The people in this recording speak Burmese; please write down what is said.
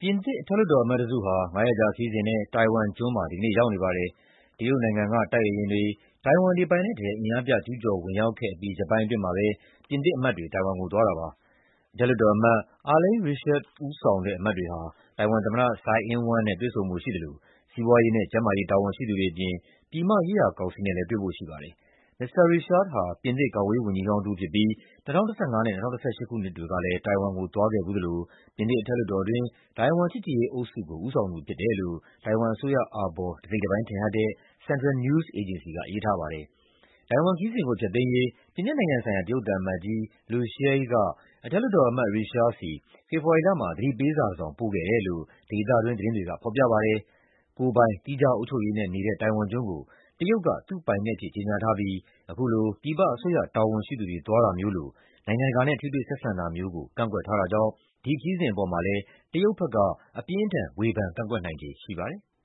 ပြင်သစ်အထက်လွှတ်တော်အမတ်တစုဟာ 5 ရက်ကြာခရီးစဉ်နဲ့ တိုင်ဝမ်ကျွန်းမှာ ဒီကနေ့ရောက်နေပါတယ်။ တရုတ်နိုင်ငံက တိုက်လေယာဉ်တွေ တိုင်ဝမ်လေပိုင်နက်ထဲ အင်အားပြ ကျူးကျော်ဝင်ရောက်ခဲ့အပြီး ရက်ပိုင်းအတွင်းမှာပဲ ပြင်သစ်အမတ်တွေ တိုင်ဝမ်ကိုသွားတာပါ။ အထက်လွှတ်တော်အမတ် Alain Richard ဦးဆောင်တဲ့ အမတ်တွေဟာ တိုင်ဝမ်သမ္မတ Tsai Ing-wen နဲ့ တွေ့ဆုံဖို့ရှိသလို စီးပွားရေးနဲ့ ကျန်းမာရေး တာဝန်ရှိသူတွေအပြင် ပြည်မရေးရာကောင်စီနဲ့လည်း တွေ့ဖို့ရှိပါတယ်။ မစ္စတာ Richard ဟာ ပြင်သစ် ကာကွယ်ရေးဝန်ကြီးဟောင်းတဦးဖြစ်ပြီး ၂၀၁၅ နဲ့ ၂၀၁၈ ခုနှစ်တွေကလည်း တိုင်ဝမ်ကို သွားခဲ့ဖူးသလို ပြင်သစ်အထက်လွှတ်တော်တွင်း တိုင်ဝမ်ချစ်ကြည်ရေးအုပ်စုကို ဦးဆောင်သူဖြစ်တယ်လို့ တိုင်ဝမ်အစိုးရအာဘော် တစိတ်တပိုင်းထင်ဟပ်တဲ့ Central News Agency က ရေးထားပါတယ်။ တိုင်ဝမ်ခရီးစဉ်ကို ဖျက်သိမ်းရေး ပြင်သစ်နိုင်ငံဆိုင်ရာ တရုတ်သံအမတ်ကြီး Lu Xiaye က အထက်လွှတ်တော်အမတ် Richard ဆီ ဖေဖော်ဝါရီလမှာ သတိပေးစာတစောင် ပို့ခဲ့တယ်လို့ ဒေသတွင်းသတင်းတွေက ဖော်ပြပါတယ်။ ကိုယ်ပိုင် သီးခြားအုပ်ချုပ်ရေးနဲ့နေတဲ့ တိုင်ဝမ်ကျွန်းကို တရုတ်က သူ့ပိုင်နက်အဖြစ် ကြေညာထားပြီး အခုလို ပြည်ပအစိုးရ တာဝန်ရှိသူတွေ သွားတာမျိုးလို နိုင်ငံတကာနဲ့ ထိတွေ့ဆက်ဆံတာမျိုးကို ကန့်ကွက်ထားတာကြောင့် ဒီခရီးစဉ်အပေါ်မှာလည်း တရုတ်ဘက်က အပြင်းအထန် ဝေဖန်ကန့်ကွက်နိုင်ခြေရှိပါတယ်။